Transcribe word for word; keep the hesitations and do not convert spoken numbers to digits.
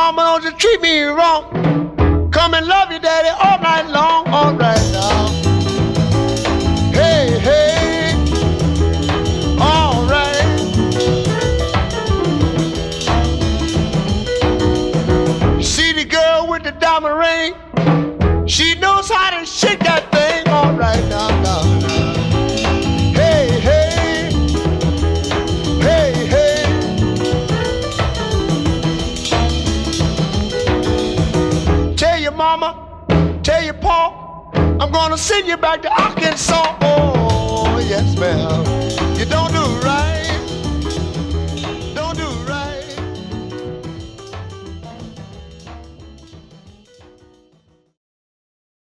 mama, don't you treat me wrong. Come and love you, daddy, all night long, all right now. Hey, hey, all right. See the girl with the diamond ring? She knows how to shake that thing, all right now, now, now. Hey, hey, hey, hey. Tell your mama, tell your pa, I'm gonna send you back to Arkansas.